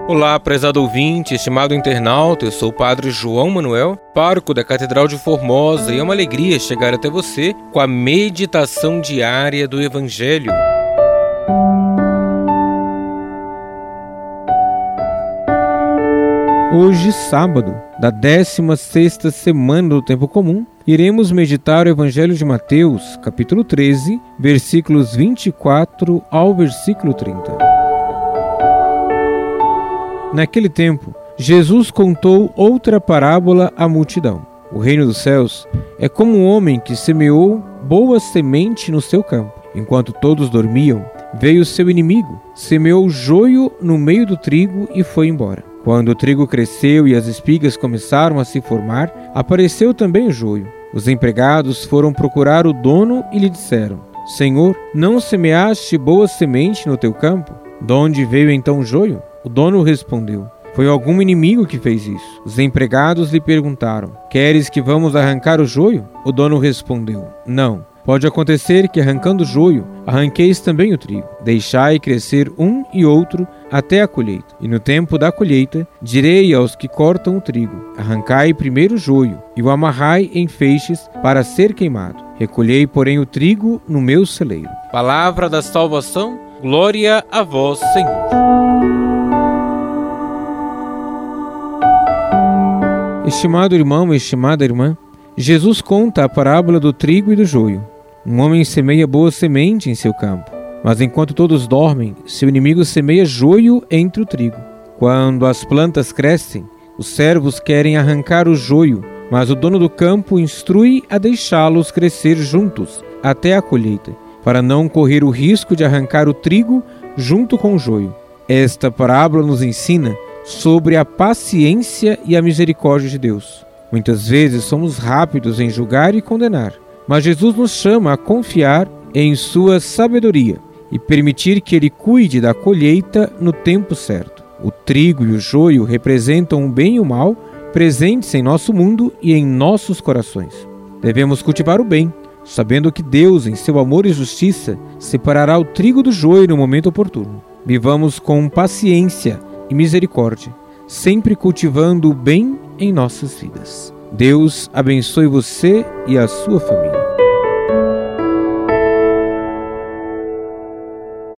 Olá, prezado ouvinte, estimado internauta, eu sou o Padre João Manuel, pároco da Catedral de Formosa, e é uma alegria chegar até você com a meditação diária do Evangelho. Hoje, sábado, da 16ª semana do Tempo Comum, iremos meditar o Evangelho de Mateus, capítulo 13, versículos 24 ao versículo 30. Naquele tempo, Jesus contou outra parábola à multidão. O reino dos céus é como um homem que semeou boa semente no seu campo. Enquanto todos dormiam, veio seu inimigo, semeou joio no meio do trigo e foi embora. Quando o trigo cresceu e as espigas começaram a se formar, apareceu também o joio. Os empregados foram procurar o dono e lhe disseram: Senhor, não semeaste boa semente no teu campo? De onde veio então o joio? O dono respondeu: Foi algum inimigo que fez isso. Os empregados lhe perguntaram: Queres que vamos arrancar o joio? O dono respondeu: Não. Pode acontecer que, arrancando o joio, arranqueis também o trigo. Deixai crescer um e outro até a colheita. E no tempo da colheita, direi aos que cortam o trigo: Arrancai primeiro o joio e o amarrai em feixes para ser queimado. Recolhei, porém, o trigo no meu celeiro. Palavra da salvação, glória a vós, Senhor. Estimado irmão, estimada irmã, Jesus conta a parábola do trigo e do joio. Um homem semeia boa semente em seu campo, mas enquanto todos dormem, seu inimigo semeia joio entre o trigo. Quando as plantas crescem, os servos querem arrancar o joio, mas o dono do campo instrui a deixá-los crescer juntos até a colheita, para não correr o risco de arrancar o trigo junto com o joio. Esta parábola nos ensina sobre a paciência e a misericórdia de Deus. Muitas vezes somos rápidos em julgar e condenar, mas Jesus nos chama a confiar em sua sabedoria e permitir que Ele cuide da colheita no tempo certo. O trigo e o joio representam o bem e o mal presentes em nosso mundo e em nossos corações. Devemos cultivar o bem, sabendo que Deus, em seu amor e justiça, separará o trigo do joio no momento oportuno. Vivamos com paciência e misericórdia, sempre cultivando o bem em nossas vidas. Deus abençoe você e a sua família.